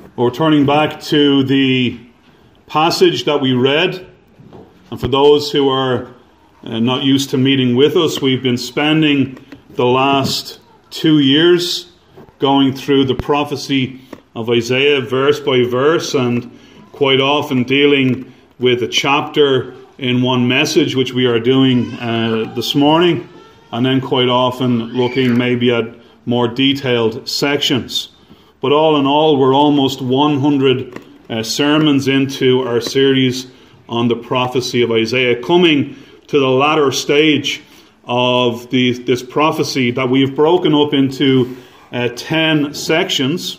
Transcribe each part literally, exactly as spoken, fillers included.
We're turning back to the passage that we read. And for those who are uh, not used to meeting with us, we've been spending the last two years going through the prophecy of Isaiah verse by verse, and quite often dealing with a chapter in one message, which we are doing uh, this morning, and then quite often looking maybe at more detailed sections. But all in all, we're almost one hundred uh, sermons into our series on the prophecy of Isaiah, coming to the latter stage of the, this prophecy that we've broken up into uh, ten sections.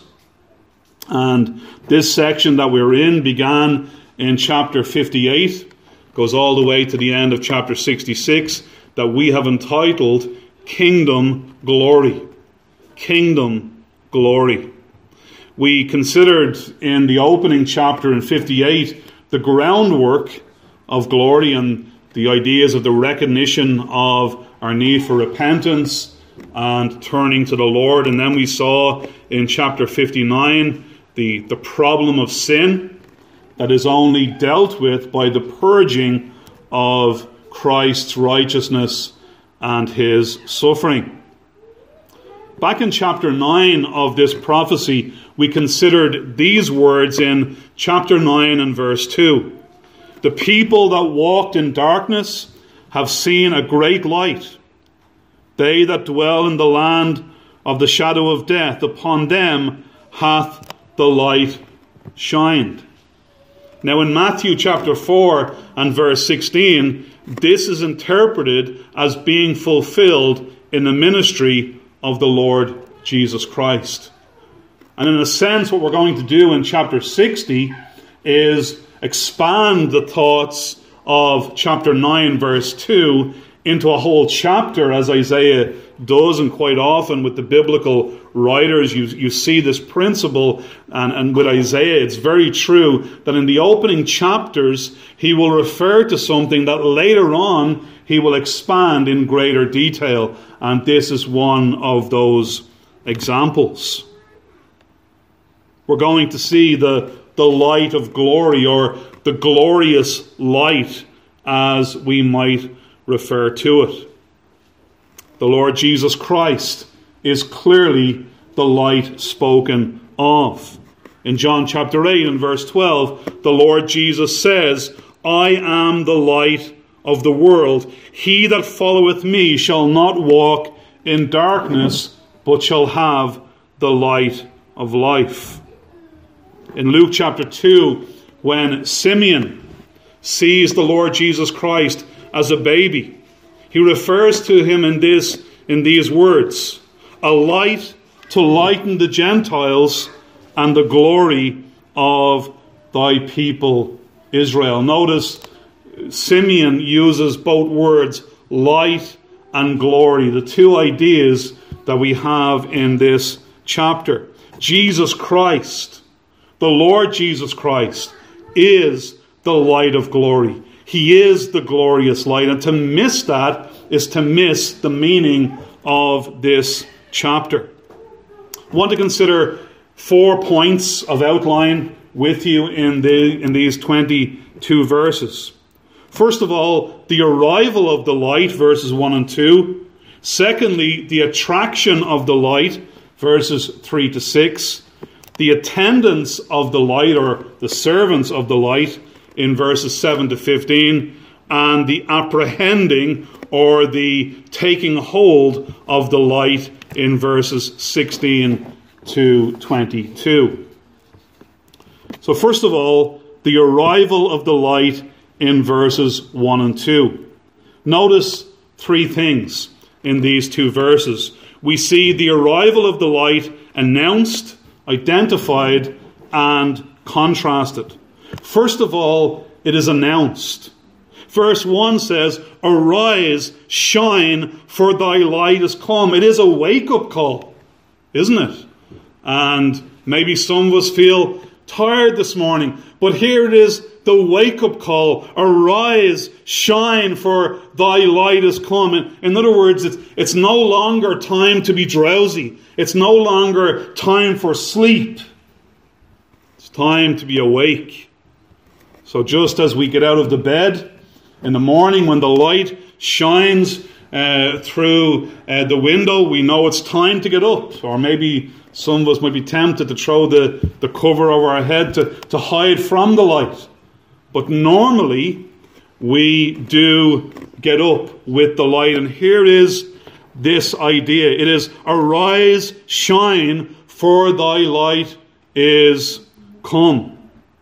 And this section that we're in began in chapter fifty-eight, goes all the way to the end of chapter sixty-six, that we have entitled Kingdom Glory. Kingdom Glory. We considered in the opening chapter in fifty-eight the groundwork of glory and the ideas of the recognition of our need for repentance and turning to the Lord. And then we saw in chapter fifty-nine the, the problem of sin that is only dealt with by the purging of Christ's righteousness and his suffering. Back in chapter nine of this prophecy, we considered these words in chapter nine and verse two. The people that walked in darkness have seen a great light. They that dwell in the land of the shadow of death, upon them hath the light shined. Now in Matthew chapter four and verse sixteen, this is interpreted as being fulfilled in the ministry of the Lord Jesus Christ. And in a sense, what we're going to do in chapter sixty is expand the thoughts of chapter nine verse two into a whole chapter, as Isaiah does, and quite often with the biblical writers you, you see this principle, and, and with Isaiah it's very true that in the opening chapters he will refer to something that later on he will expand in greater detail, and this is one of those examples. We're going to see the, the light of glory, or the glorious light as we might refer to it. The Lord Jesus Christ is clearly the light spoken of. In John chapter eight and verse twelve, the Lord Jesus says, I am the light of the world. He that followeth me shall not walk in darkness, but shall have the light of life. In Luke chapter two, when Simeon sees the Lord Jesus Christ as a baby, he refers to him in this in these words, a light to lighten the Gentiles and the glory of thy people Israel. Notice Simeon uses both words, light and glory, the two ideas that we have in this chapter. Jesus Christ, the Lord Jesus Christ, is the light of glory. He is the glorious light. And to miss that is to miss the meaning of this chapter. I want to consider four points of outline with you in the in these twenty-two verses. First of all, the arrival of the light, verses one and two. Secondly, the attraction of the light, verses three to six. The attendance of the light, or the servants of the light, in verses seven to fifteen. And the apprehending, or the taking hold of the light, in verses sixteen to twenty-two. So first of all, the arrival of the light in verses one and two. Notice three things in these two verses. We see the arrival of the light announced, identified, and contrasted. First of all, it is announced. Verse one says, arise, shine, for thy light is come. It is a wake-up call, isn't it? And maybe some of us feel tired this morning, but here it is, the wake-up call. Arise, shine, for thy light is come. In other words, it's, it's no longer time to be drowsy. It's no longer time for sleep. time to be awake. So just as we get out of the bed in the morning when the light shines uh, through uh, the window, we know it's time to get up. Or maybe some of us might be tempted to throw the, the cover over our head to, to hide from the light. But normally we do get up with the light. And here is this idea. It is, arise, shine, for thy light is come.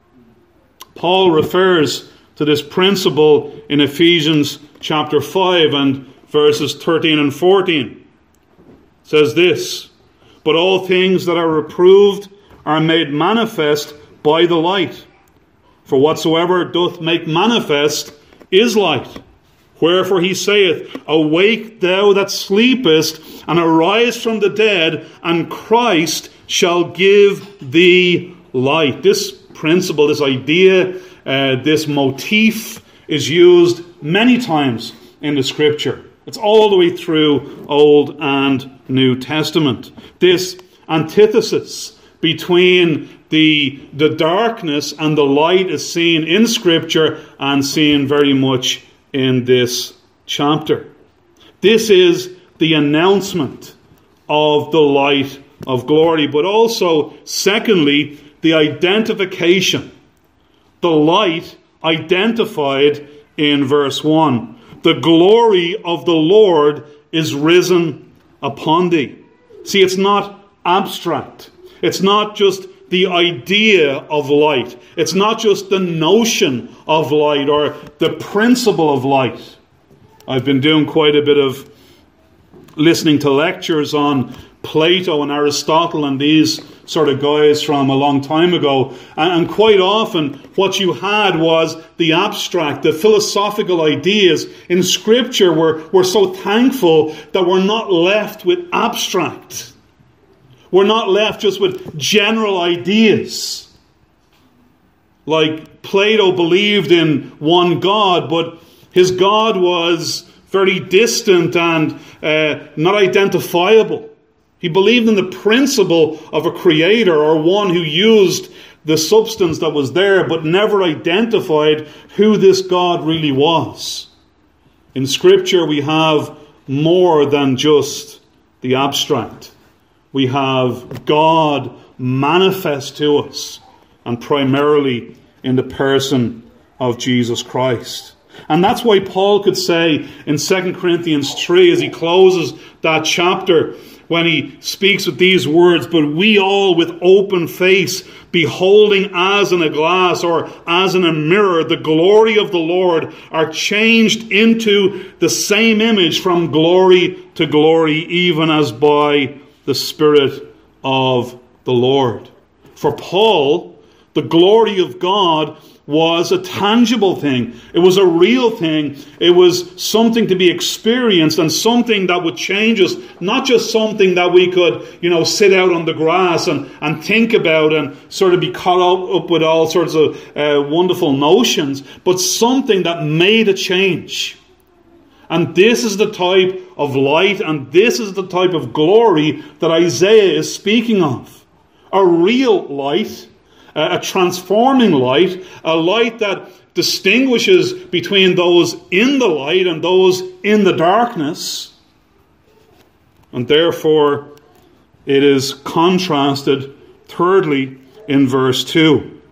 Paul refers to this principle in Ephesians chapter five and verses thirteen and fourteen. It says this, but all things that are reproved are made manifest by the light. For whatsoever doth make manifest is light. Wherefore he saith, awake thou that sleepest, and arise from the dead, and Christ shall give thee light. This principle, this idea, uh, this motif is used many times in the Scripture. It's all the way through Old and New Testament. This antithesis between the, the darkness and the light is seen in Scripture and seen very much in this chapter. This is the announcement of the light of glory, but also, secondly, the identification. The light identified in verse one. The glory of the Lord is risen upon thee. See, it's not abstract. It's not just the idea of light. It's not just the notion of light or the principle of light. I've been doing quite a bit of listening to lectures on Plato and Aristotle and these sort of guys from a long time ago. And, and quite often what you had was the abstract, the philosophical ideas in Scripture. We're, we're so thankful that we're not left with abstract. We're not left just with general ideas. Like Plato believed in one God, but his God was very distant and uh, not identifiable. He believed in the principle of a creator or one who used the substance that was there, but never identified who this God really was. In Scripture, we have more than just the abstract. We have God manifest to us, and primarily in the person of Jesus Christ. And that's why Paul could say in Second Corinthians three, as he closes that chapter, when he speaks with these words, but we all with open face, beholding as in a glass or as in a mirror the glory of the Lord, are changed into the same image from glory to glory, even as by the Spirit of the Lord. For Paul, the glory of God was a tangible thing. It was a real thing. It was something to be experienced and something that would change us. Not just something that we could, you know, sit out on the grass and, and think about and sort of be caught up, up with all sorts of uh, wonderful notions, but something that made a change. And this is the type of light and this is the type of glory that Isaiah is speaking of. A real light, a transforming light, a light that distinguishes between those in the light and those in the darkness. And therefore, it is contrasted, thirdly, in verse two.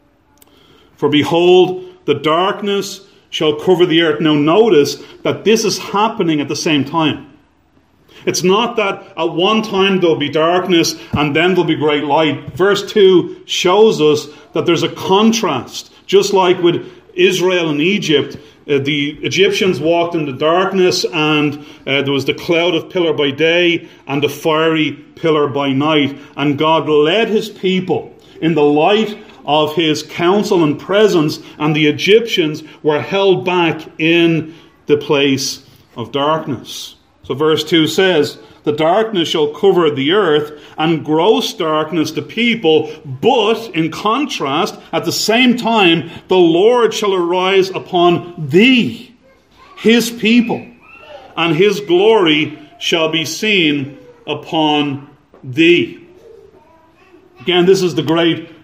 For behold, the darkness shall cover the earth. Now notice that this is happening at the same time. It's not that at one time there'll be darkness and then there'll be great light. Verse two shows us that there's a contrast. Just like with Israel and Egypt, uh, the Egyptians walked in the darkness and uh, there was the cloud of pillar by day and the fiery pillar by night. And God led his people in the light of his counsel and presence, and the Egyptians were held back in the place of darkness. So verse two says, the darkness shall cover the earth, and gross darkness the people, but in contrast, at the same time, the Lord shall arise upon thee, his people, and his glory shall be seen upon thee. Again, this is the great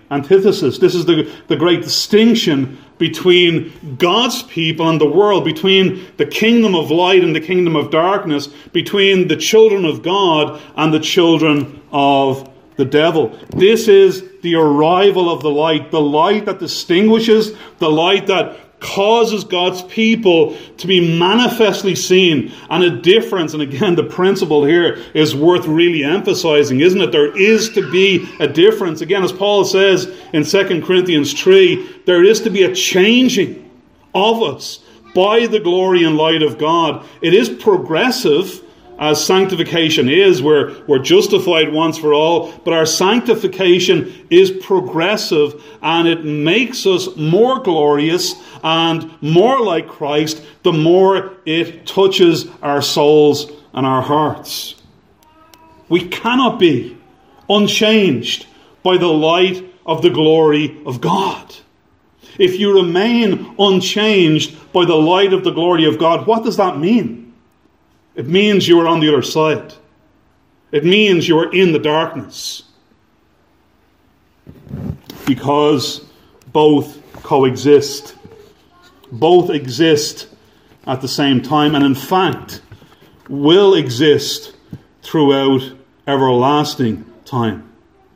antithesis. This is the, the great distinction between God's people and the world, between the kingdom of light and the kingdom of darkness, between the children of God and the children of the devil. This is the arrival of the light, the light that distinguishes, the light that causes God's people to be manifestly seen, and a difference. And again, the principle here is worth really emphasizing, isn't it? There is to be a difference. Again, as Paul says in Second Corinthians three, there is to be a changing of us by the glory and light of God. It is progressive, as sanctification is. We're, we're justified once for all, but our sanctification is progressive, and it makes us more glorious and more like Christ the more it touches our souls and our hearts. We cannot be unchanged by the light of the glory of God. If you remain unchanged by the light of the glory of God, what does that mean? It means you are on the other side. It means you are in the darkness. Because both coexist. Both exist at the same time, and in fact will exist throughout everlasting time.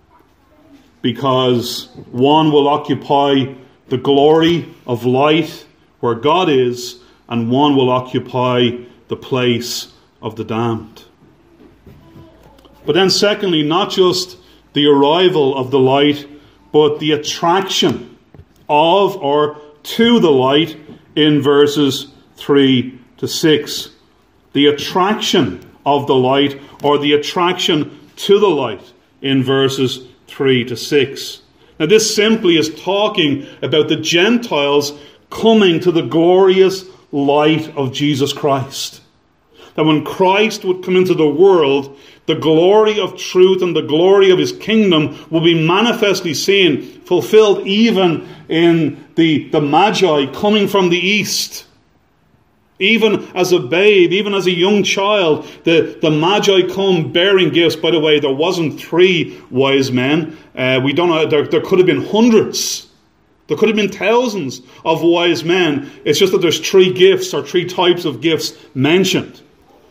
Because one will occupy the glory of light where God is, and one will occupy the place of the damned. But then secondly, not just the arrival of the light, but the attraction of or to the light in verses three to six. The attraction of the light, or the attraction to the light in verses three to six. Now this simply is talking about the Gentiles coming to the glorious light of Jesus Christ. That when Christ would come into the world, the glory of truth and the glory of his kingdom will be manifestly seen, fulfilled even in the, the Magi coming from the east. Even as a babe, even as a young child, the, the Magi come bearing gifts. By the way, there wasn't three wise men. Uh, we don't know, there, there could have been hundreds. There could have been thousands of wise men. It's just that there's three gifts, or three types of gifts mentioned.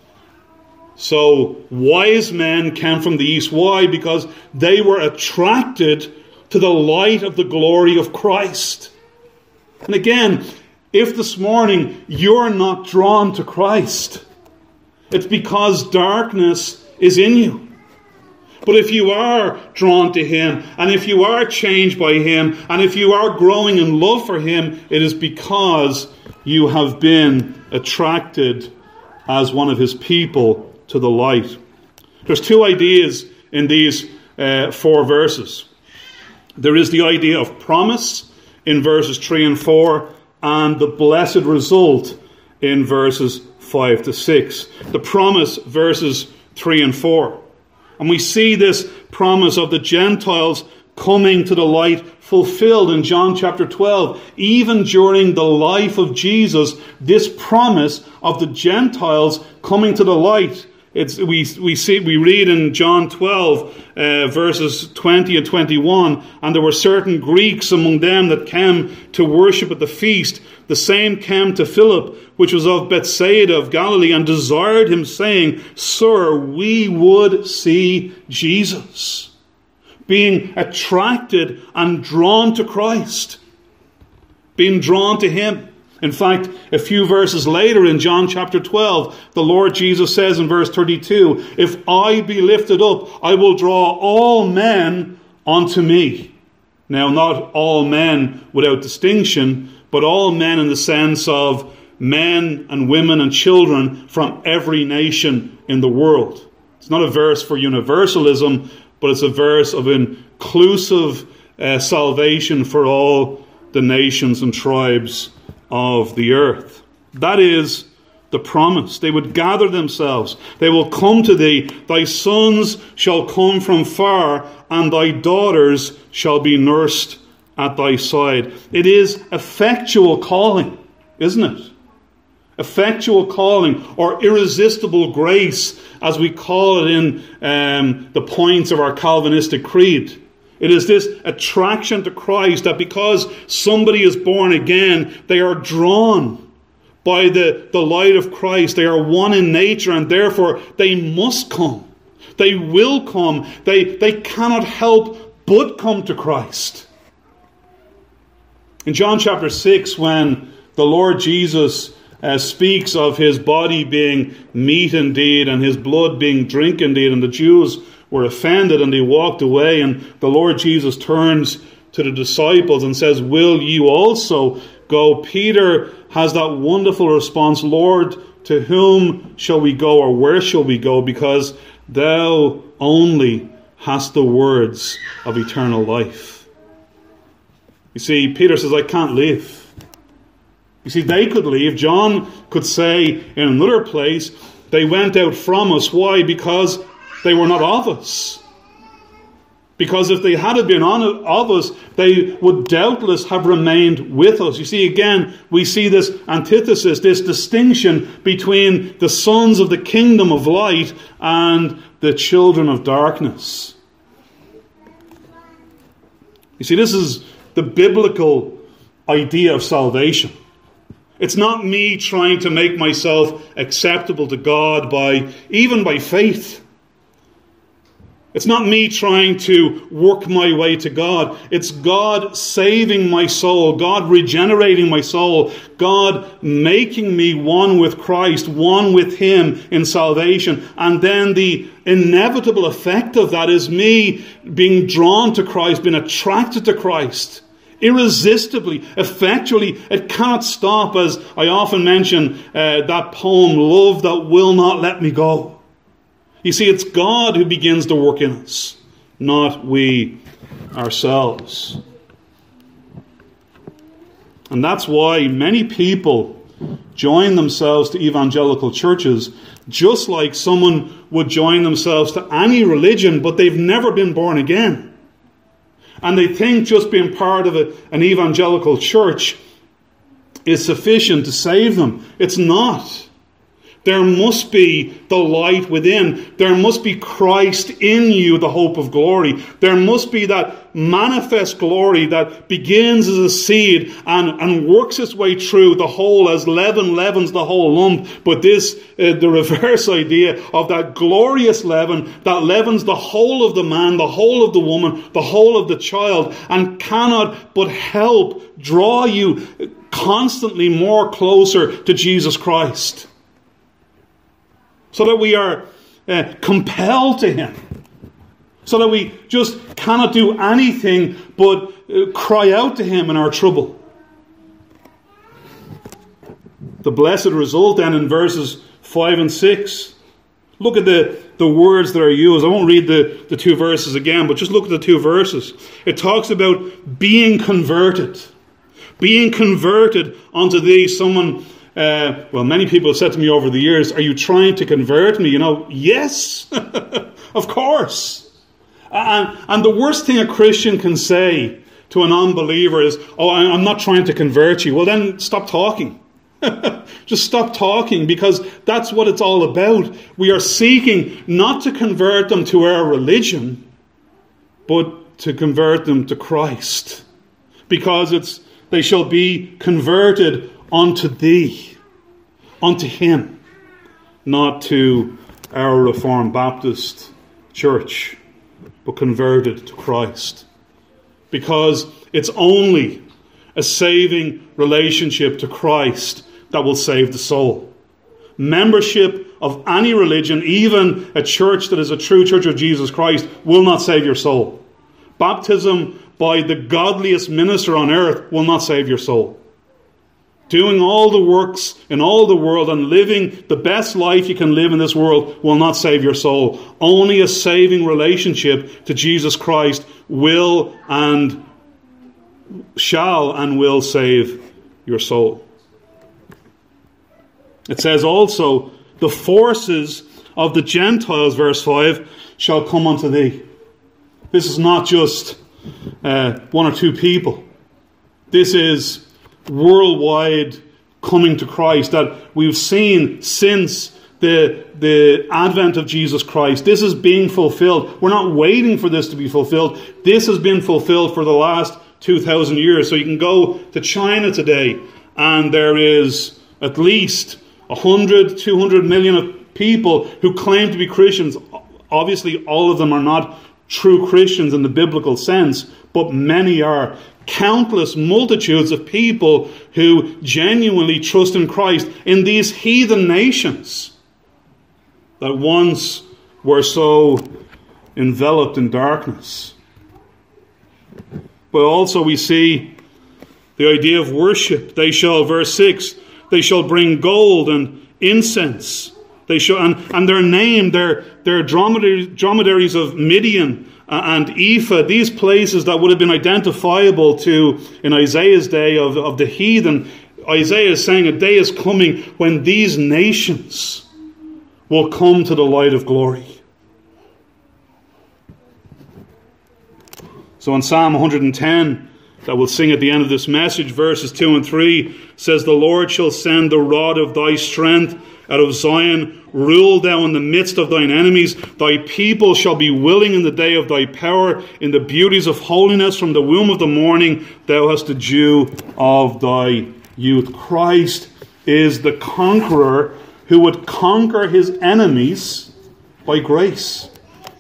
So wise men came from the east. Why? Because they were attracted to the light of the glory of Christ. And again, if this morning you're not drawn to Christ, it's because darkness is in you. But if you are drawn to him, and if you are changed by him, and if you are growing in love for him, it is because you have been attracted as one of his people to the light. There's two ideas in these uh, four verses. There is the idea of promise in verses three and four, and the blessed result in verses five to six. The promise, verses three and four. And we see this promise of the Gentiles coming to the light fulfilled in John chapter twelve. Even during the life of Jesus, this promise of the Gentiles coming to the light. It's, we, we see, we read in John twelve, uh, verses twenty and twenty-one, and there were certain Greeks among them that came to worship at the feast. The same came to Philip, which was of Bethsaida of Galilee, and desired him, saying, Sir, we would see Jesus. Being attracted and drawn to Christ. Being drawn to him. In fact, a few verses later in John chapter twelve, the Lord Jesus says in verse thirty-two, If I be lifted up, I will draw all men unto me. Now, not all men without distinction, but all men in the sense of men and women and children from every nation in the world. It's not a verse for universalism, but it's a verse of inclusive uh, salvation for all the nations and tribes of the earth. That is the promise. They would gather themselves. They will come to thee. Thy sons shall come from far, and thy daughters shall be nursed at thy side. It is effectual calling, isn't it? Effectual calling, or irresistible grace, as we call it in um, the points of our Calvinistic creed. It is this attraction to Christ that because somebody is born again, they are drawn by the, the light of Christ. They are one in nature, and therefore they must come. They will come. They, they cannot help but come to Christ. In John chapter six, when the Lord Jesus uh, speaks of his body being meat indeed and his blood being drink indeed, and the Jews were offended and they walked away, and the Lord Jesus turns to the disciples and says, "Will you also go?" Peter has that wonderful response, "Lord, to whom shall we go, or where shall we go? Because thou only hast the words of eternal life." You see, Peter says, "I can't leave." You see, they could leave. John could say in another place, "They went out from us." Why? Because they were not of us. Because if they had been on of us, they would doubtless have remained with us. You see, again, we see this antithesis, this distinction between the sons of the kingdom of light and the children of darkness. You see, this is the biblical idea of salvation. It's not me trying to make myself acceptable to God by, even by faith. It's not me trying to work my way to God. It's God saving my soul, God regenerating my soul, God making me one with Christ, one with Him in salvation. And then the inevitable effect of that is me being drawn to Christ, being attracted to Christ. Irresistibly, effectually, it cannot stop, as I often mention uh, that poem, "Love That Will Not Let Me Go." You see, it's God who begins to work in us, not we ourselves. And that's why many people join themselves to evangelical churches just like someone would join themselves to any religion, but they've never been born again. And they think just being part of a, an evangelical church is sufficient to save them. It's not. There must be the light within. There must be Christ in you, the hope of glory. There must be that manifest glory that begins as a seed and, and works its way through the whole, as leaven leavens the whole lump. But this, uh, the reverse idea of that glorious leaven that leavens the whole of the man, the whole of the woman, the whole of the child, and cannot but help draw you constantly more closer to Jesus Christ. So that we are uh, compelled to Him. So that we just cannot do anything but uh, cry out to Him in our trouble. The blessed result then in verses five and six. Look at the, the words that are used. I won't read the, the two verses again, but just look at the two verses. It talks about being converted. Being converted unto Thee. Someone... Uh, well, many people have said to me over the years, "Are you trying to convert me?" You know, yes, of course. And, and the worst thing a Christian can say to an unbeliever is, "Oh, I'm not trying to convert you." Well, then stop talking. Just stop talking, because that's what it's all about. We are seeking not to convert them to our religion, but to convert them to Christ. Because it's they shall be converted unto Thee, unto Him, not to our Reformed Baptist church, but converted to Christ. Because it's only a saving relationship to Christ that will save the soul. Membership of any religion, even a church that is a true church of Jesus Christ, will not save your soul. Baptism by the godliest minister on earth will not save your soul. Doing all the works in all the world and living the best life you can live in this world will not save your soul. Only a saving relationship to Jesus Christ will and shall and will save your soul. It says also, "The forces of the Gentiles," verse five, "shall come unto Thee." This is not just uh, one or two people. This is worldwide coming to Christ that we've seen since the, the advent of Jesus Christ. This is being fulfilled. We're not waiting for this to be fulfilled. This has been fulfilled for the last two thousand years. So you can go to China today, and there is at least one hundred, two hundred million of people who claim to be Christians. Obviously, all of them are not true Christians in the biblical sense, but many are. Countless multitudes of people who genuinely trust in Christ in these heathen nations that once were so enveloped in darkness. But also we see the idea of worship. They shall, verse six, they shall bring gold and incense. They shall, and, and their name, their, their dromedaries, dromedaries of Midian and Ephah, these places that would have been identifiable to, in Isaiah's day, of, of the heathen. Isaiah is saying a day is coming when these nations will come to the light of glory. So in Psalm one hundred ten, that we'll sing at the end of this message, verses two and three, says, the Lord shall send the rod of thy strength out of Zion. Rule thou in the midst of thine enemies. Thy people shall be willing in the day of thy power. In the beauties of holiness from the womb of the morning, thou hast the dew of thy youth. Christ is the conqueror who would conquer his enemies by grace.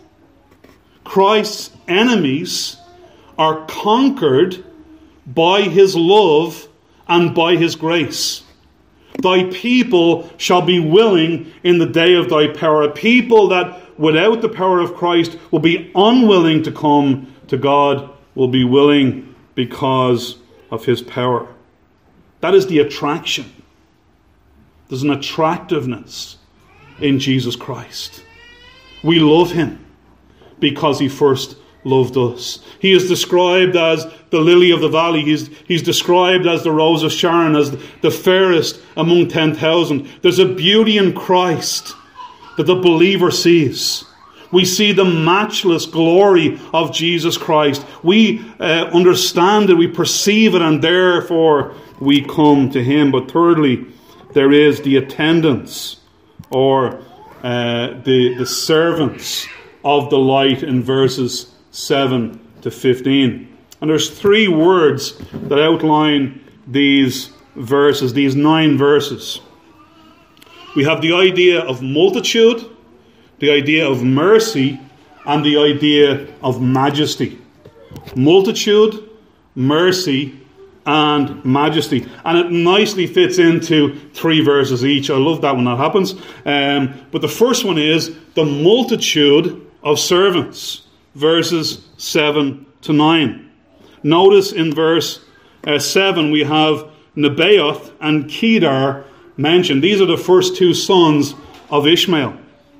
Christ's enemies are conquered by his love and by his grace. Thy people shall be willing in the day of thy power. A people that without the power of Christ will be unwilling to come to God will be willing because of his power. That is the attraction. There's an attractiveness in Jesus Christ. We love him because he first loved us. He is described as the lily of the valley. He's, he's described as the rose of Sharon, as the fairest among ten thousand. There's a beauty in Christ that the believer sees. We see the matchless glory of Jesus Christ. We uh, understand it, we perceive it, and therefore we come to him. But thirdly, there is the attendants, or uh, the, the servants of the light in verses seven to fifteen. And there's three words that outline these verses, these nine verses. We have the idea of multitude, the idea of mercy, and the idea of majesty. Multitude, mercy, and majesty. And it nicely fits into three verses each. I love that when that happens. Um, but the first one is the multitude of servants. Verses seven to nine. Notice in verse uh, seven we have Nebaioth and Kedar mentioned. These are the first two sons of Ishmael.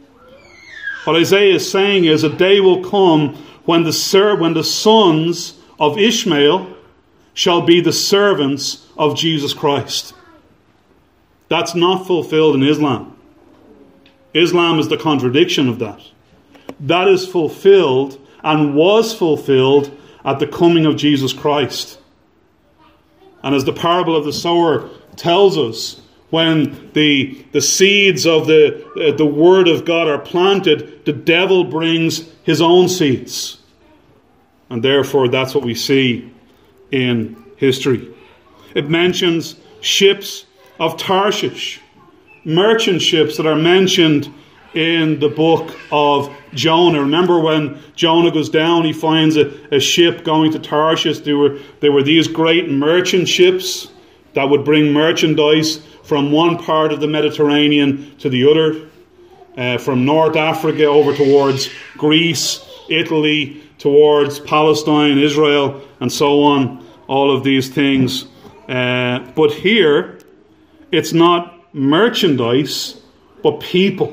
What Isaiah is saying is a day will come when the ser- when the sons of Ishmael shall be the servants of Jesus Christ. That's not fulfilled in Islam. Islam is the contradiction of that. That is fulfilled and was fulfilled at the coming of Jesus Christ. And as the parable of the sower tells us, when the, the seeds of the, uh, the word of God are planted, the devil brings his own seeds. And therefore that's what we see in history. It mentions ships of Tarshish, merchant ships that are mentioned in the book of Jonah. Remember when Jonah goes down, he finds a, a ship going to Tarshish. There were, there were these great merchant ships that would bring merchandise from one part of the Mediterranean to the other, uh, from North Africa over towards Greece, Italy, towards Palestine, Israel, and so on. All of these things. Uh, but here, it's not merchandise, but people.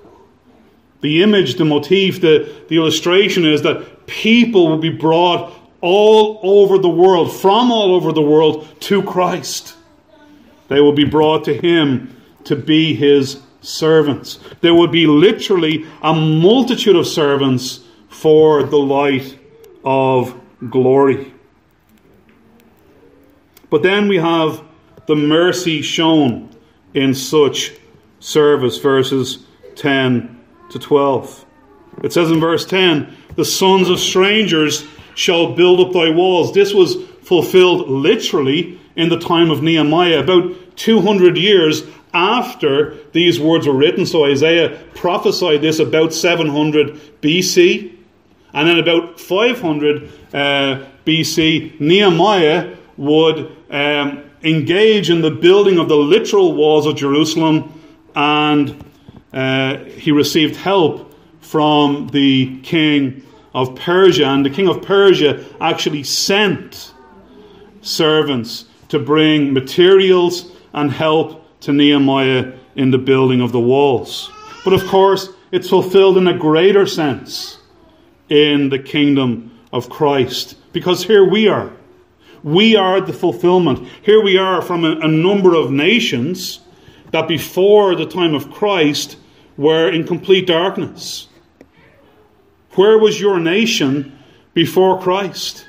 The image, the motif, the, the illustration is that people will be brought all over the world, from all over the world, to Christ. They will be brought to him to be his servants. There will be literally a multitude of servants for the light of glory. But then we have the mercy shown in such service, verses ten to twelve. It says in verse ten, the sons of strangers shall build up thy walls. This was fulfilled literally in the time of Nehemiah, about two hundred years after these words were written. So Isaiah prophesied this about seven hundred B C. And then about five hundred uh, B C, Nehemiah would um, engage in the building of the literal walls of Jerusalem, and uh, he received help from the king of Persia. And the king of Persia actually sent servants to bring materials and help to Nehemiah in the building of the walls. But of course, it's fulfilled in a greater sense in the kingdom of Christ. Because here we are. We are the fulfillment. Here we are from a, a number of nations that before the time of Christ were in complete darkness. Where was your nation before Christ?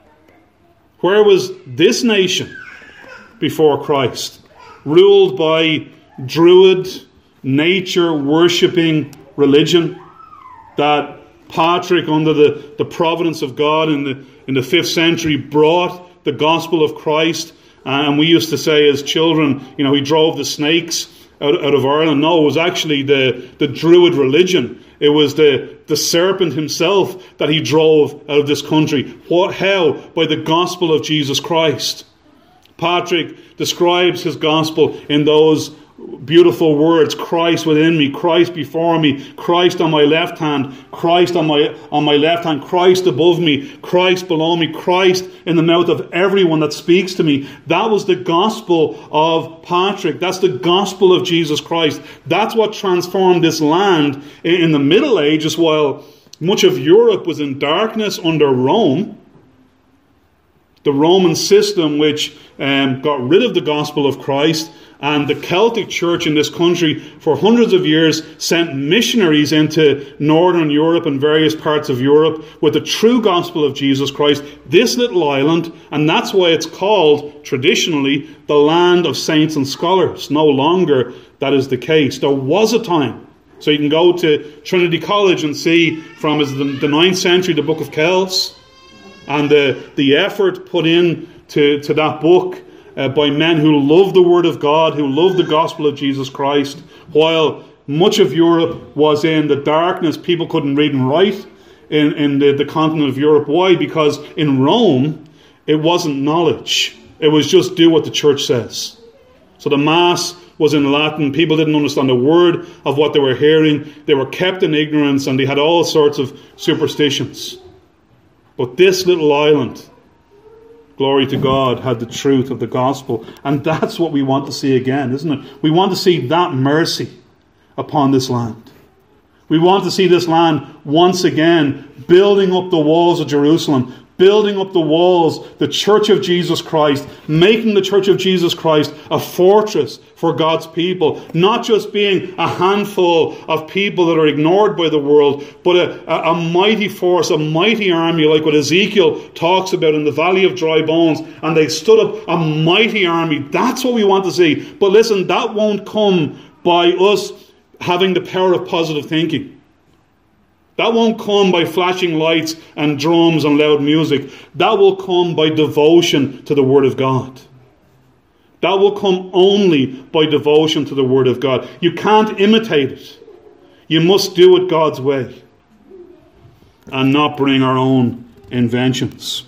Where was this nation before Christ? Ruled by Druid, nature-worshipping religion that Patrick, under the, the providence of God in the in the fifth century, brought the gospel of Christ. And we used to say as children, you know, he drove the snakes out, out of Ireland. No, it was actually the, the Druid religion. It was the, the serpent himself that he drove out of this country. What? How? By the gospel of Jesus Christ. Patrick describes his gospel in those beautiful words: Christ within me, Christ before me, Christ on my left hand, Christ on my on my left hand, Christ above me, Christ below me, Christ in the mouth of everyone that speaks to me. That was the gospel of Patrick. That's the gospel of Jesus Christ. That's what transformed this land in the Middle Ages, while much of Europe was in darkness under Rome. The Roman system, which um, got rid of the gospel of Christ, and the Celtic church in this country for hundreds of years sent missionaries into Northern Europe and various parts of Europe with the true gospel of Jesus Christ. This little island, and that's why it's called traditionally the land of saints and scholars. No longer that is the case. There was a time. So you can go to Trinity College and see from is the, the ninth century the Book of Kells, and the, the effort put in to, to that book uh, by men who loved the Word of God, who loved the gospel of Jesus Christ, while much of Europe was in the darkness. People couldn't read and write in, in the, the continent of Europe. Why? Because in Rome, it wasn't knowledge. It was just do what the church says. So the Mass was in Latin. People didn't understand a word of what they were hearing. They were kept in ignorance, and they had all sorts of superstitions. But this little island, glory to God, had the truth of the gospel. And that's what we want to see again, isn't it? We want to see that mercy upon this land. We want to see this land once again building up the walls of Jerusalem, building up the walls, the church of Jesus Christ, making the church of Jesus Christ a fortress for God's people, not just being a handful of people that are ignored by the world, but a, a, a mighty force, a mighty army, like what Ezekiel talks about in the Valley of Dry Bones, and they stood up a mighty army. That's what we want to see. But listen, that won't come by us having the power of positive thinking. That won't come by flashing lights and drums and loud music. That will come by devotion to the Word of God. That will come only by devotion to the Word of God. You can't imitate it. You must do it God's way and not bring our own inventions.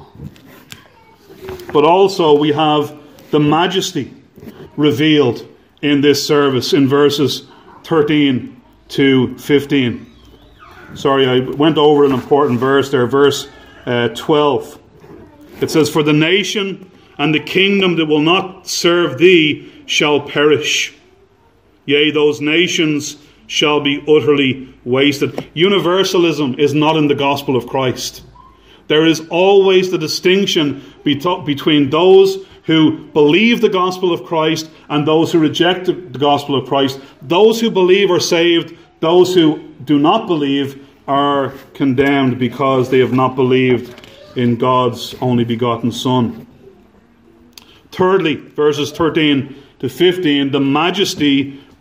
But also we have the majesty revealed in this service in verses thirteen to fifteen. Sorry, I went over an important verse there, verse uh, twelve. It says, "For the nation and the kingdom that will not serve thee shall perish. Yea, those nations shall be utterly wasted." Universalism is not in the gospel of Christ. There is always the distinction between those who believe the gospel of Christ and those who reject the gospel of Christ. Those who believe are saved. Those who do not believe are condemned because they have not believed in God's only begotten Son. Thirdly, verses thirteen to fifteen, the majesty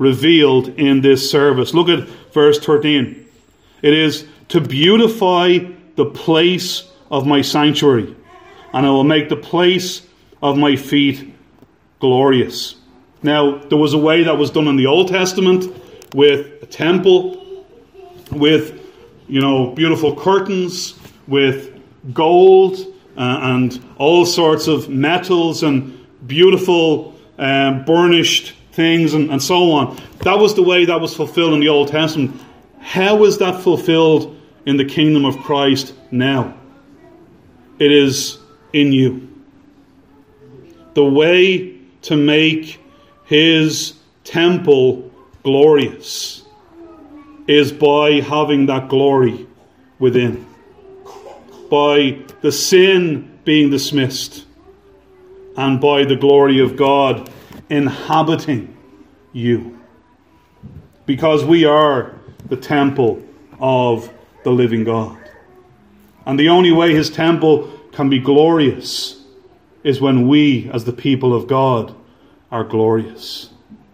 revealed in this service. Look at verse thirteen. It is to beautify the place of my sanctuary, and I will make the place of my feet glorious. Now, there was a way that was done in the Old Testament with a temple, with, you know, beautiful curtains, with gold uh, and all sorts of metals and beautiful um, burnished things and, and so on. That was the way that was fulfilled in the Old Testament. How is that fulfilled in the kingdom of Christ now? It is in you. The way to make his temple glorious is by having that glory within. By the sin being dismissed, and by the glory of God inhabiting you. Because we are the temple of the living God. And the only way his temple can be glorious is when we, as the people of God, are glorious.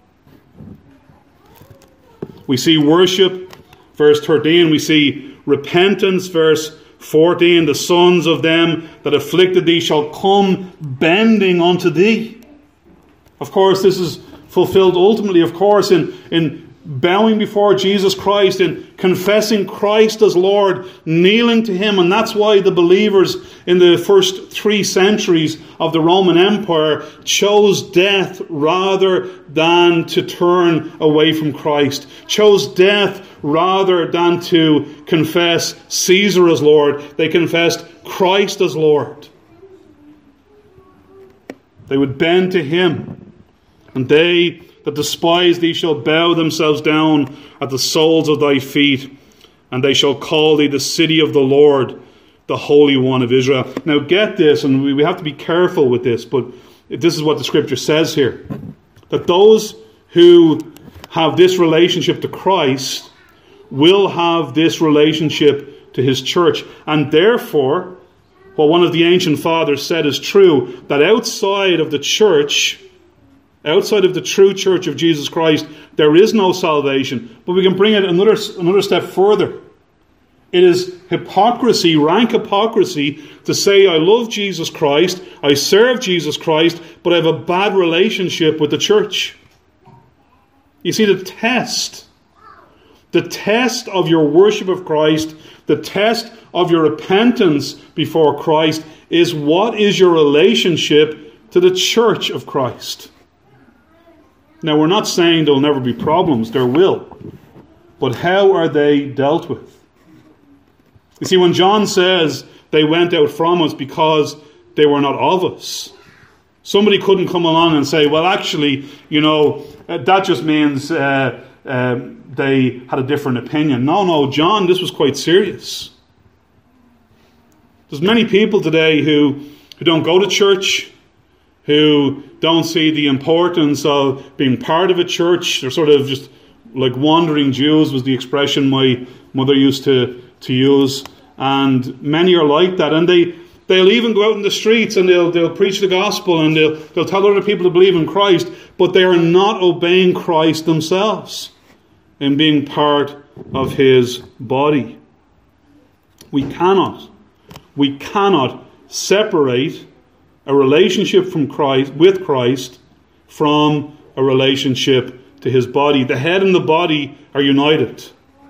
We see worship, verse thirteen. We see repentance, verse fourteen. The sons of them that afflicted thee shall come bending unto thee. Of course, this is fulfilled ultimately, of course, in, in bowing before Jesus Christ, in confessing Christ as Lord, kneeling to him. And that's why the believers in the first three centuries of the Roman Empire chose death rather than to turn away from Christ, chose death rather than to confess Caesar as Lord. They confessed Christ as Lord. They would bend to him. And they that despise thee shall bow themselves down at the soles of thy feet, and they shall call thee the city of the Lord, the Holy One of Israel. Now get this, and we have to be careful with this, but this is what the scripture says here. That those who have this relationship to Christ will have this relationship to his church. And therefore, what one of the ancient fathers said is true, that outside of the church, outside of the true church of Jesus Christ, there is no salvation. But we can bring it another, another step further. It is hypocrisy, rank hypocrisy, to say I love Jesus Christ, I serve Jesus Christ, but I have a bad relationship with the church. You see, the test, the test of your worship of Christ, the test of your repentance before Christ is what is your relationship to the church of Christ. Now, we're not saying there'll never be problems. There will. But how are they dealt with? You see, when John says they went out from us because they were not of us, somebody couldn't come along and say, well, actually, you know, that just means uh, uh, they had a different opinion. No, no, John, this was quite serious. There's many people today who, who don't go to church, who don't see the importance of being part of a church. They're sort of just like wandering Jews, was the expression my mother used to, to use. And many are like that. And they, they'll even go out in the streets and they'll, they'll preach the gospel and they'll, they'll tell other people to believe in Christ, but they are not obeying Christ themselves in being part of his body. We cannot, we cannot separate a relationship from Christ, with Christ, from a relationship to his body. The head and the body are united.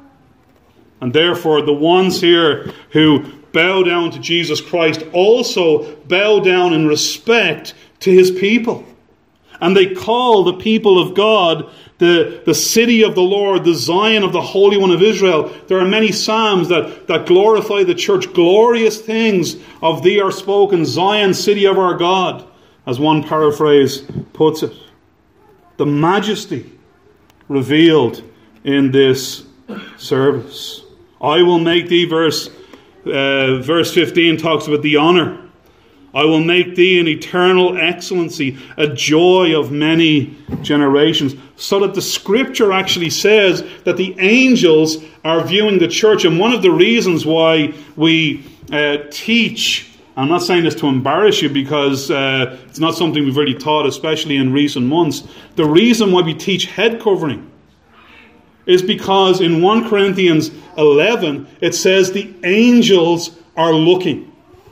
And therefore, the ones here who bow down to Jesus Christ also bow down in respect to his people. And they call the people of God the, the city of the Lord, the Zion of the Holy One of Israel. There are many psalms that, that glorify the church. Glorious things of thee are spoken, Zion, city of our God, as one paraphrase puts it. The majesty revealed in this service. I will make thee, verse, uh, verse fifteen talks about the honor. I will make thee an eternal excellency, a joy of many generations. So that the scripture actually says that the angels are viewing the church. And one of the reasons why we uh, teach, I'm not saying this to embarrass you because uh, it's not something we've really taught, especially in recent months. The reason why we teach head covering is because in First Corinthians eleven, it says the angels are looking.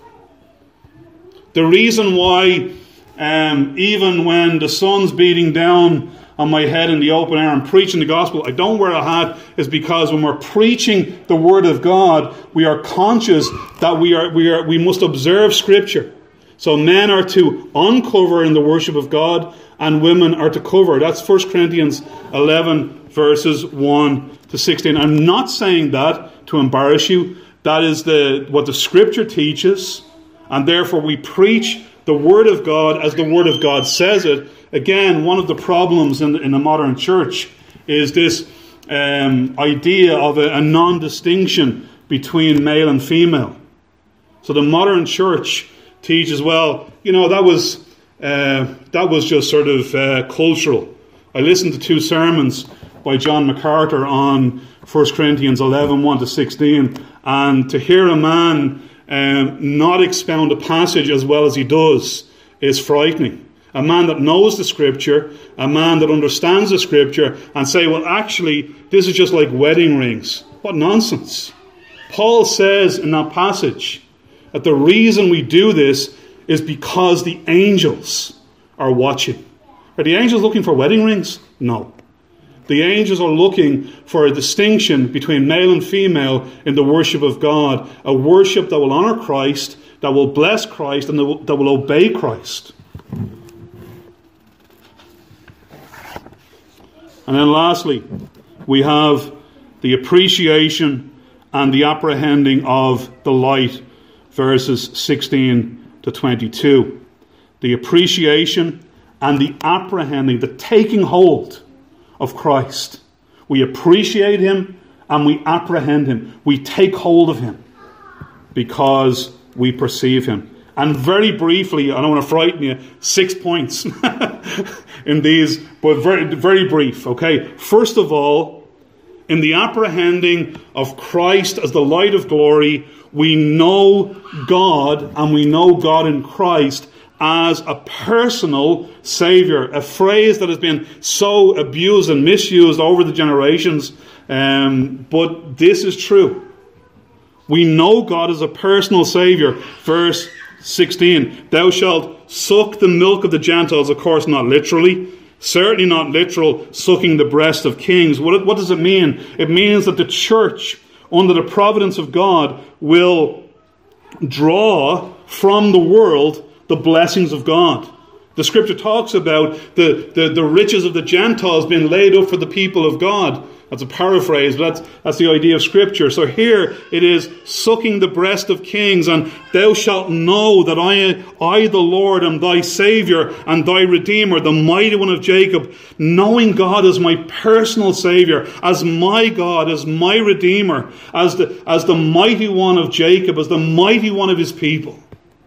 The reason why, um, even when the sun's beating down on my head in the open air and preaching the gospel, I don't wear a hat, is because when we're preaching the word of God, we are conscious that we are we are we must observe Scripture. So men are to uncover in the worship of God, and women are to cover. That's First Corinthians eleven, verses one to sixteen. I'm not saying that to embarrass you. That is the what the Scripture teaches, and therefore we preach the Word of God as the Word of God says it. Again, one of the problems in the, in the modern church is this um, idea of a, a non-distinction between male and female. So the modern church teaches, well, you know, that was uh, that was just sort of uh, cultural. I listened to two sermons by John MacArthur on First Corinthians eleven, one to sixteen, and to hear a man um, not expound a passage as well as he does is frightening. A man that knows the Scripture, a man that understands the Scripture, and say, well, actually, this is just like wedding rings. What nonsense. Paul says in that passage that the reason we do this is because the angels are watching. Are the angels looking for wedding rings? No. The angels are looking for a distinction between male and female in the worship of God. A worship that will honour Christ, that will bless Christ, and that will, that will obey Christ. And then lastly, we have the appreciation and the apprehending of the light, verses sixteen to twenty-two. The appreciation and the apprehending, the taking hold of Christ. We appreciate him and we apprehend him. We take hold of him because we perceive him. And very briefly, I don't want to frighten you, six points in these, but very, very brief, okay? First of all, in the apprehending of Christ as the light of glory, we know God, and we know God in Christ as a personal Saviour. A phrase that has been so abused and misused over the generations, um, but this is true. We know God as a personal Saviour. Verse sixteen, thou shalt suck the milk of the Gentiles, of course not literally, certainly not literal sucking the breast of kings. What, what does it mean? It means that the church, under the providence of God, will draw from the world the blessings of God. The Scripture talks about the, the, the riches of the Gentiles being laid up for the people of God. That's a paraphrase, but that's, that's the idea of Scripture. So here it is sucking the breast of kings, and thou shalt know that I, I the Lord, am thy Saviour and thy Redeemer, the mighty one of Jacob. Knowing God as my personal Saviour, as my God, as my Redeemer, as the, as the mighty one of Jacob, as the mighty one of his people.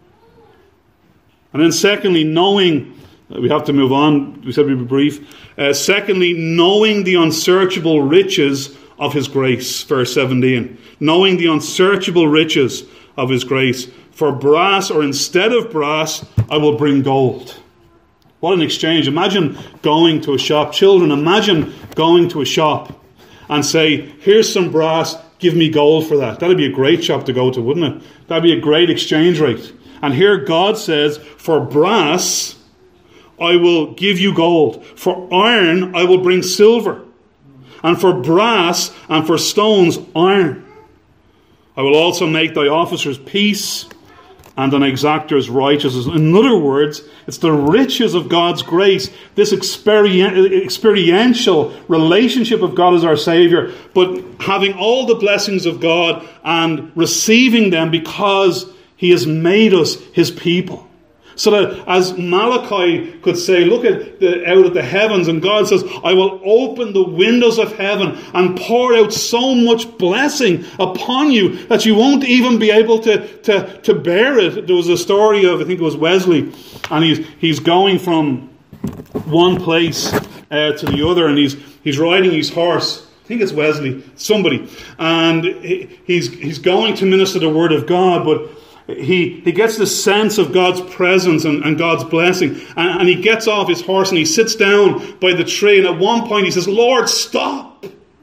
And then secondly, knowing, we have to move on, we said we'd be brief. Uh, secondly, knowing the unsearchable riches of his grace, verse seventeen. Knowing the unsearchable riches of his grace. For brass, or instead of brass, I will bring gold. What an exchange. Imagine going to a shop. Children, imagine going to a shop and say, here's some brass, give me gold for that. That'd be a great shop to go to, wouldn't it? That'd be a great exchange rate. And here God says, for brass, I will give you gold. For iron, I will bring silver. And for brass and for stones, iron. I will also make thy officers peace and thine exactors righteousness. In other words, it's the riches of God's grace, this experien- experiential relationship of God as our Saviour, but having all the blessings of God and receiving them because he has made us his people. So that as Malachi could say, look at the, out at the heavens, and God says, I will open the windows of heaven and pour out so much blessing upon you that you won't even be able to, to, to bear it. There was a story of, I think it was Wesley, and he's, he's going from one place uh, to the other, and he's, he's riding his horse. I think it's Wesley, somebody. And he, he's, he's going to minister the word of God, but He he gets the sense of God's presence and, and God's blessing. And, and he gets off his horse and he sits down by the tree. And at one point he says, Lord, stop.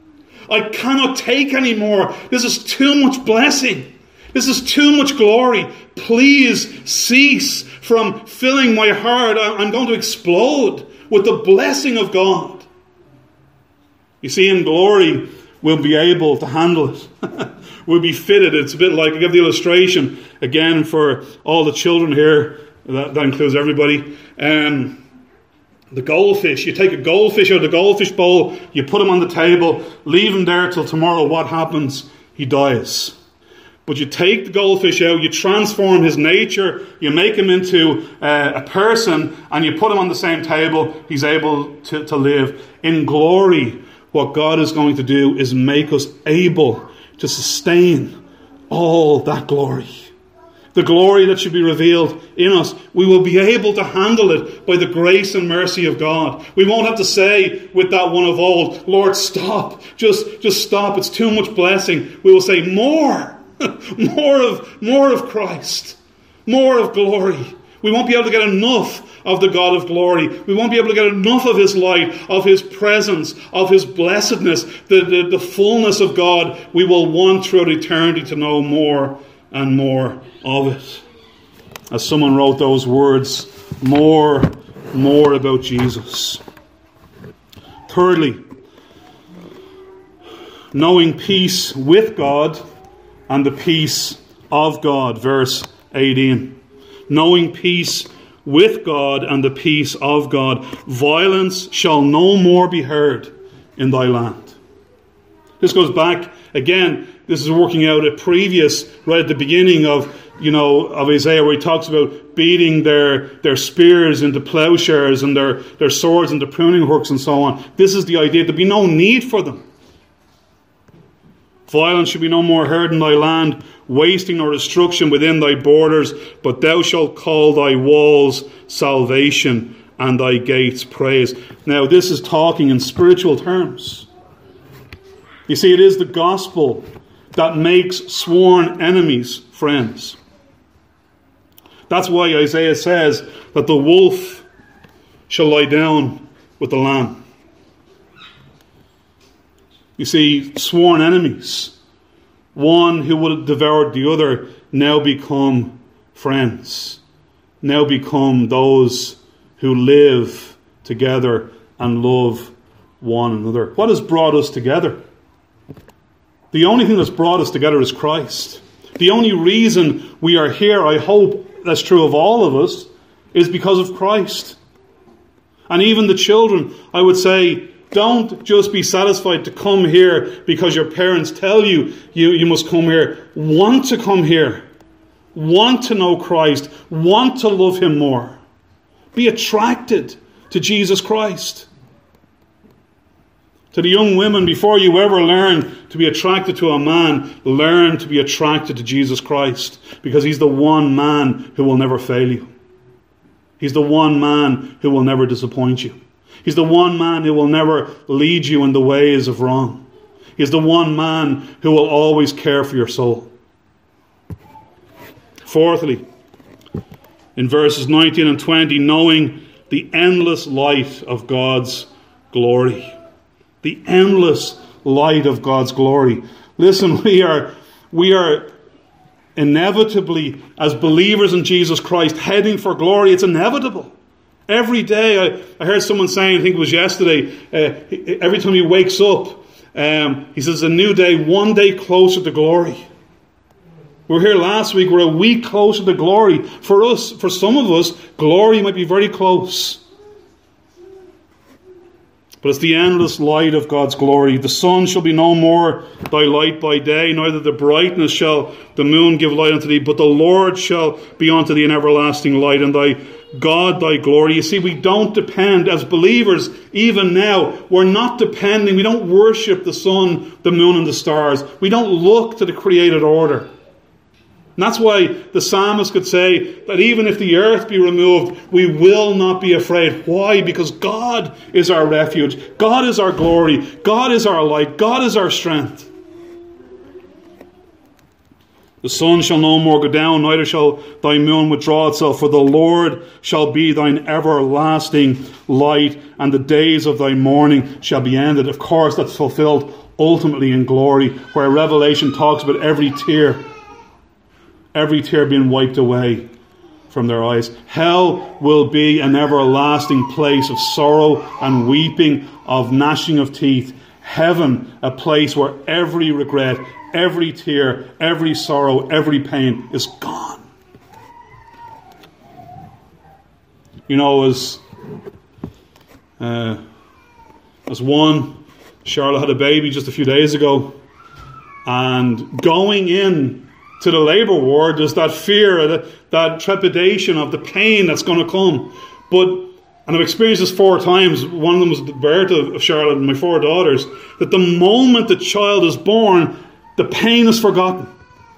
I cannot take any more. This is too much blessing. This is too much glory. Please cease from filling my heart. I'm going to explode with the blessing of God. You see, in glory, we'll be able to handle it. We'll be fitted. It's a bit like, I give the illustration again for all the children here. That, that includes everybody. Um, the goldfish. You take a goldfish out of the goldfish bowl. You put him on the table. Leave him there till tomorrow. What happens? He dies. But you take the goldfish out, you transform his nature, you make him into uh, a person, and you put him on the same table, he's able to, to live. In glory, what God is going to do is make us able to sustain all that glory. The glory that should be revealed in us, we will be able to handle it by the grace and mercy of God. We won't have to say with that one of old, Lord, stop, just, just stop, it's too much blessing. We will say, more. more of more of Christ, more of glory. We won't be able to get enough of the God of glory. We won't be able to get enough of his light, of his presence, of his blessedness, the, the, the fullness of God. We will want throughout eternity to know more and more of it. As someone wrote those words, more, more about Jesus. Thirdly, knowing peace with God and the peace of God. Verse eighteen. Knowing peace with God and the peace of God. Violence shall no more be heard in thy land. This goes back, again, this is working out a previous, right at the beginning of, you know, of Isaiah, where he talks about beating their, their spears into plowshares and their, their swords into pruning hooks and so on. This is the idea. There'd be no need for them. Violence shall be no more heard in thy land, wasting nor destruction within thy borders, but thou shalt call thy walls salvation and thy gates praise. Now, this is talking in spiritual terms. You see, it is the gospel that makes sworn enemies friends. That's why Isaiah says that the wolf shall lie down with the lamb. You see, sworn enemies, one who would have devoured the other, now become friends. Now become those who live together and love one another. What has brought us together? The only thing that's brought us together is Christ. The only reason we are here, I hope that's true of all of us, is because of Christ. And even the children, I would say, don't just be satisfied to come here because your parents tell you, you you must come here. Want to come here. Want to know Christ. Want to love him more. Be attracted to Jesus Christ. To the young women, before you ever learn to be attracted to a man, learn to be attracted to Jesus Christ, because he's the one man who will never fail you. He's the one man who will never disappoint you. He's the one man who will never lead you in the ways of wrong. He's the one man who will always care for your soul. Fourthly, in verses nineteen and twenty, knowing the endless light of God's glory. The endless light of God's glory. Listen, we are, we are inevitably, as believers in Jesus Christ, heading for glory. It's inevitable. Every day, I, I heard someone saying, I think it was yesterday, uh, every time he wakes up, um, he says, a new day, one day closer to glory. We were here last week, we're a week closer to glory. For us, for some of us, glory might be very close. But it's the endless light of God's glory. The sun shall be no more thy light by day, neither the brightness shall the moon give light unto thee, but the Lord shall be unto thee an everlasting light, and thy God thy glory. You see, we don't depend, as believers, even now, we're not depending, we don't worship the sun, the moon, and the stars. We don't look to the created order. And that's why the psalmist could say that even if the earth be removed, we will not be afraid. Why? Because God is our refuge. God is our glory. God is our light. God is our strength. The sun shall no more go down, neither shall thy moon withdraw itself, for the Lord shall be thine everlasting light, and the days of thy mourning shall be ended. Of course, that's fulfilled ultimately in glory, where Revelation talks about every tear, every tear being wiped away from their eyes. Hell will be an everlasting place of sorrow and weeping, of gnashing of teeth. Heaven, a place where every regret, every tear, every sorrow, every pain is gone. You know, as uh, as one, Charlotte had a baby just a few days ago, and going in to the labour ward, there's that fear, that, that trepidation of the pain that's going to come. But, and I've experienced this four times, one of them was the birth of Charlotte and my four daughters, that the moment the child is born, the pain is forgotten.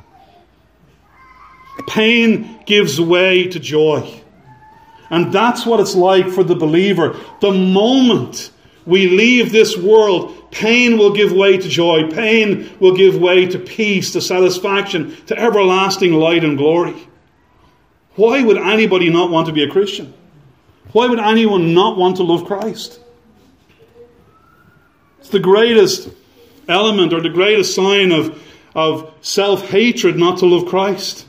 Pain gives way to joy. And that's what it's like for the believer. The moment we leave this world, pain will give way to joy. Pain will give way to peace, to satisfaction, to everlasting light and glory. Why would anybody not want to be a Christian? Why would anyone not want to love Christ? It's the greatest element or the greatest sign of, of self-hatred not to love Christ.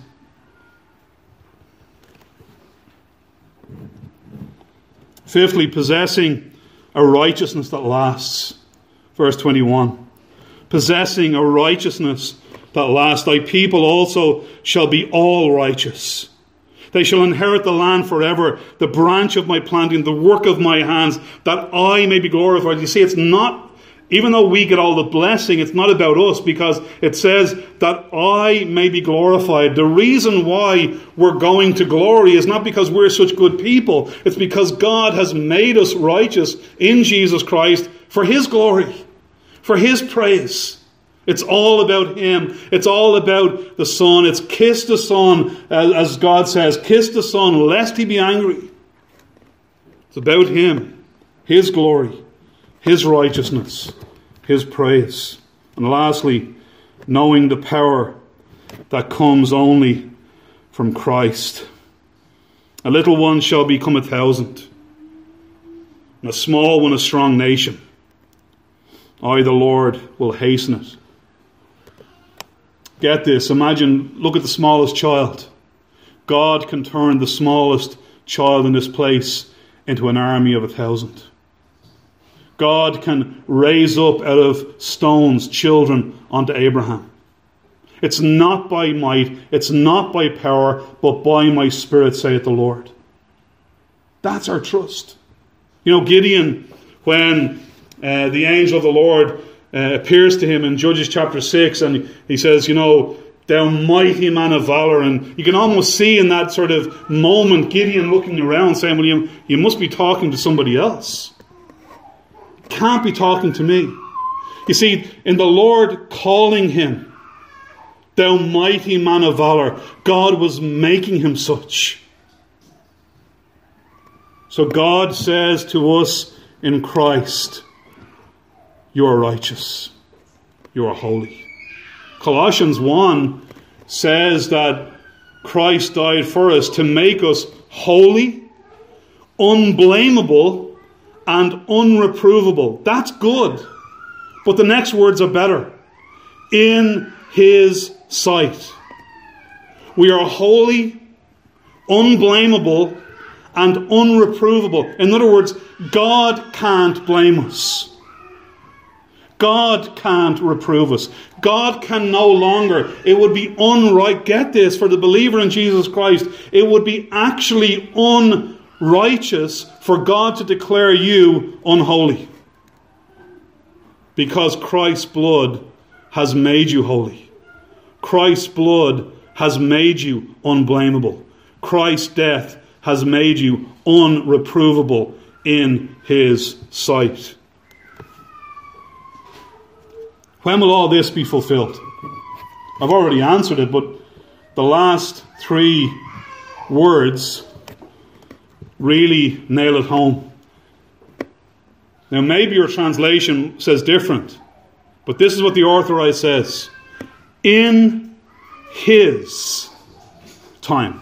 Fifthly, possessing a righteousness that lasts. Verse twenty-one. Possessing a righteousness that lasts. Thy people also shall be all righteous. They shall inherit the land forever, the branch of my planting, the work of my hands, that I may be glorified. You see, it's not, even though we get all the blessing, it's not about us, because it says that I may be glorified. The reason why we're going to glory is not because we're such good people. It's because God has made us righteous in Jesus Christ for His glory, for His praise. It's all about Him. It's all about the Son. It's kiss the Son, as God says, kiss the Son lest He be angry. It's about Him, His glory, His righteousness, His praise. And lastly, knowing the power that comes only from Christ. A little one shall become a thousand, and a small one a strong nation. I, the Lord, will hasten it. Get this. Imagine, look at the smallest child. God can turn the smallest child in this place into an army of a thousand. God can raise up out of stones children unto Abraham. It's not by might, it's not by power, but by my Spirit, saith the Lord. That's our trust. You know, Gideon, when uh, the angel of the Lord uh, appears to him in Judges chapter six, and he says, you know, thou mighty man of valor, and you can almost see in that sort of moment Gideon looking around saying, well, you, you must be talking to somebody else. Can't be talking to me. You see, in the Lord calling him, thou mighty man of valor, God was making him such. So God says to us in Christ, you are righteous. You are holy. Colossians one says that Christ died for us to make us holy, unblameable, and unreprovable. That's good. But the next words are better. In His sight. We are holy, unblameable, and unreprovable. In other words, God can't blame us. God can't reprove us. God can no longer. It would be unright. Get this, for the believer in Jesus Christ, it would be actually unrighteous for God to declare you unholy. Because Christ's blood has made you holy. Christ's blood has made you unblameable. Christ's death has made you unreprovable in His sight. When will all this be fulfilled? I've already answered it, but the last three words really nail it home. Now, maybe your translation says different, but this is what the Authorized says. In His time.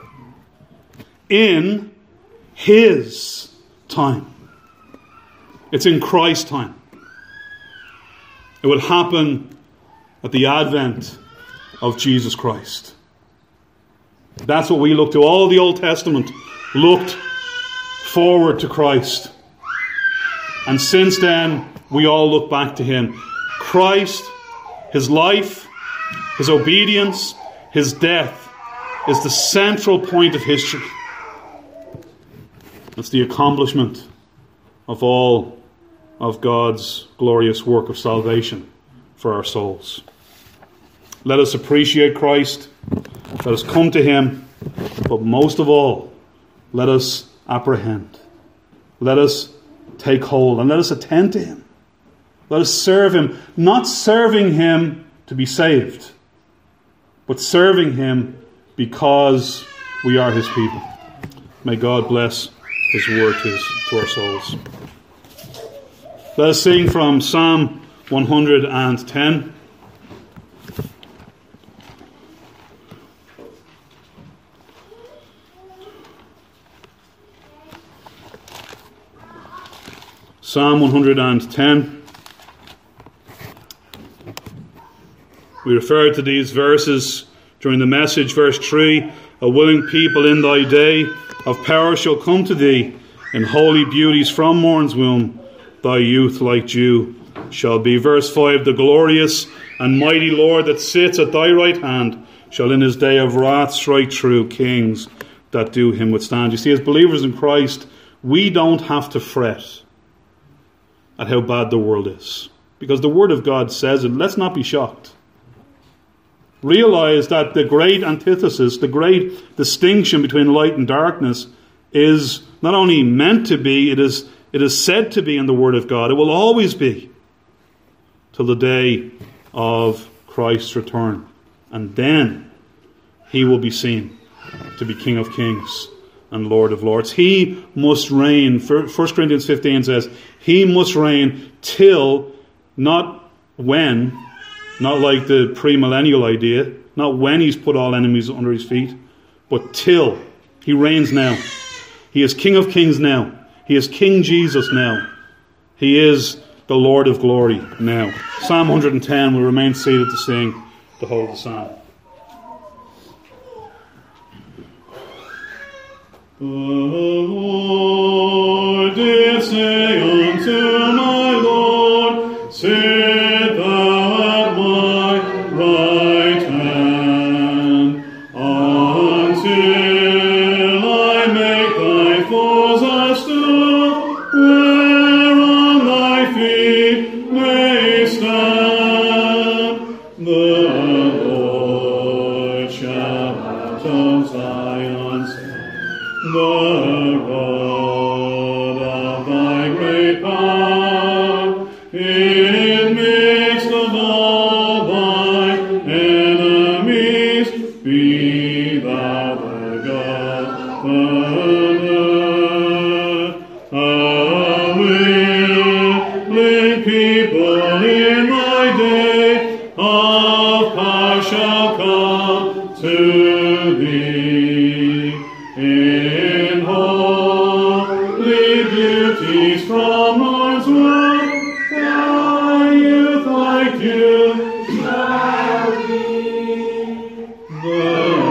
In His time. It's in Christ's time. It would happen at the advent of Jesus Christ. That's what we look to. All the Old Testament looked forward to Christ. And since then, we all look back to him. Christ, his life, his obedience, his death is the central point of history. It's the accomplishment of all of God's glorious work of salvation for our souls. Let us appreciate Christ. Let us come to him. But most of all, let us apprehend. Let us take hold and let us attend to him. Let us serve him, not serving him to be saved, but serving him because we are his people. May God bless his word to, his, to our souls. Let us sing from Psalm one hundred ten. Psalm one hundred ten. We referred to these verses during the message, verse three. A willing people in thy day of power shall come to thee, in holy beauties from morn's womb. Thy youth like dew shall be. Verse five. The glorious and mighty Lord that sits at thy right hand shall in his day of wrath strike true kings that do him withstand. You see, as believers in Christ, we don't have to fret at how bad the world is, because the Word of God says it. Let's not be shocked. Realize that the great antithesis, the great distinction between light and darkness is not only meant to be, it is, it is said to be in the Word of God. It will always be till the day of Christ's return. And then he will be seen to be King of Kings and Lord of Lords. He must reign. First Corinthians fifteen says, he must reign till, not when, not like the premillennial idea, not when he's put all enemies under his feet, but till. He reigns now. He is King of Kings now. He is King Jesus now. He is the Lord of glory now. Psalm one hundred ten will remain seated to sing the whole of the psalm. The Lord did say unto my Lord, sit thou at my right hand, until I make thy foes a stool, whereon thy feet may stand. The Lord shall out of Zion the rod of thy great power, in midst of all thy enemies, be thou the governor. A willing people in thy day of power shall come to thee. In holy beauties from morn's womb, thy youth like dew shall be. The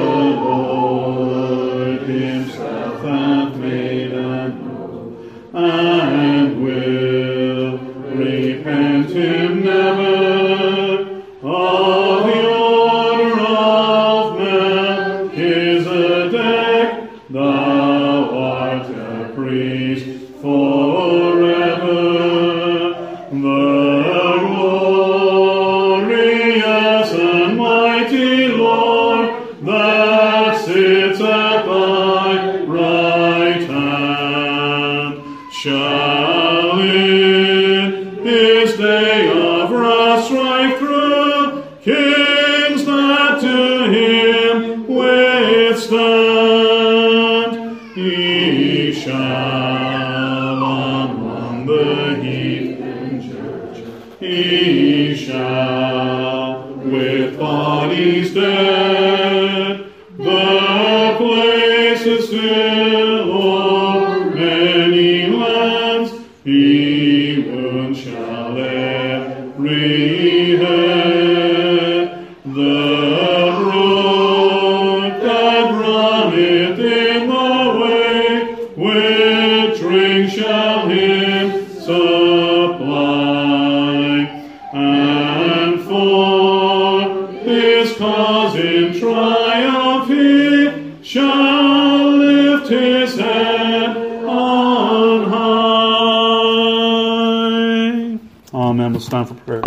Lord himself hath made unknown, and will repent him never of the order of man is a deck. Thou art a priest forever. The glorious and mighty Lord that sits at thy right hand shall in his day of wrath strike through kings that to him withstand. He shall among the heathen judge. He shall with bodies dead the places fill o'er many lands. He wound shall every runneth in the way, with drink shall him supply. And for his cause in triumph he shall lift his head on high. Amen. We'll stand for prayer.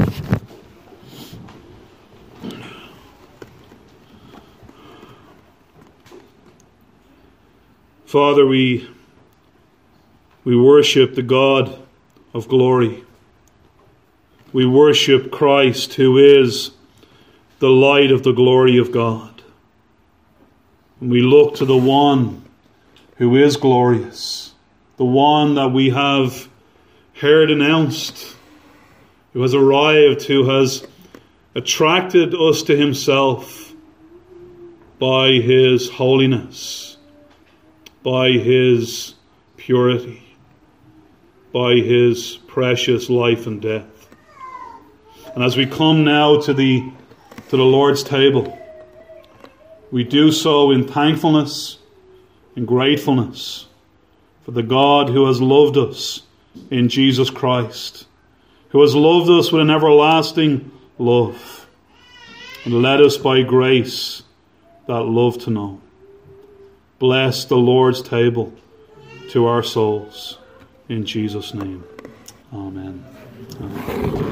Father, we, we worship the God of glory. We worship Christ, who is the light of the glory of God. And we look to the one who is glorious, the one that we have heard announced, who has arrived, who has attracted us to himself by his holiness, by his purity, by his precious life and death. And as we come now to the to the Lord's table, we do so in thankfulness and gratefulness for the God who has loved us in Jesus Christ, who has loved us with an everlasting love, and led us by grace that love to know. Bless the Lord's table to our souls. In Jesus' name. Amen. Amen.